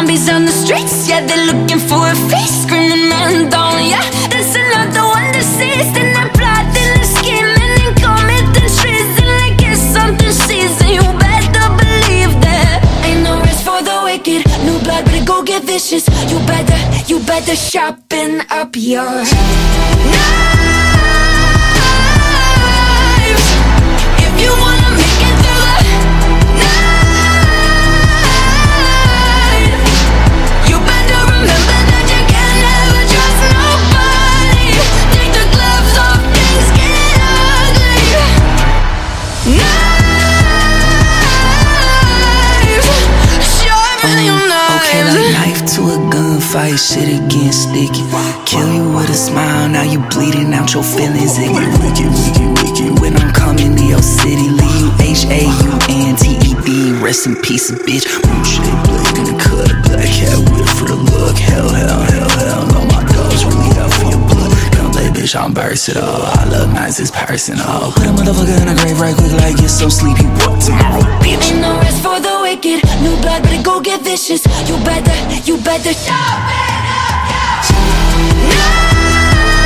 zombies on the streets, yeah, they're looking for a feast. Screaming man down, yeah, there's another one deceased. And I'm plotting and scheming and committing treason like it's something season. You better believe that ain't no rest for the wicked. New blood, better go get vicious. You better sharpen up your knives if you wanna make it through the night. You better remember that you can never trust nobody. Take the gloves off, things get ugly. Knives, sharpen your knives. Okay, like knife to a gunfight, shit it getting sticky. Kill you with a smile, now you bleeding out your feelings. It get wicked, wicked, wicked. When I'm coming to your city, leave you HAUNTED. Rest in peace, bitch. Blue shade blade in the cut, black hat whip for the look. Hell, hell, hell, hell. All my dogs really out for your blood. Don't play, bitch, I'm versatile. I love nice, it's personal. Put a motherfucker in a grave right quick, like get so sleepy. What tomorrow, bitch? Ain't no rest for the wicked. New blood, better go get vicious. You better sharpen up your knives.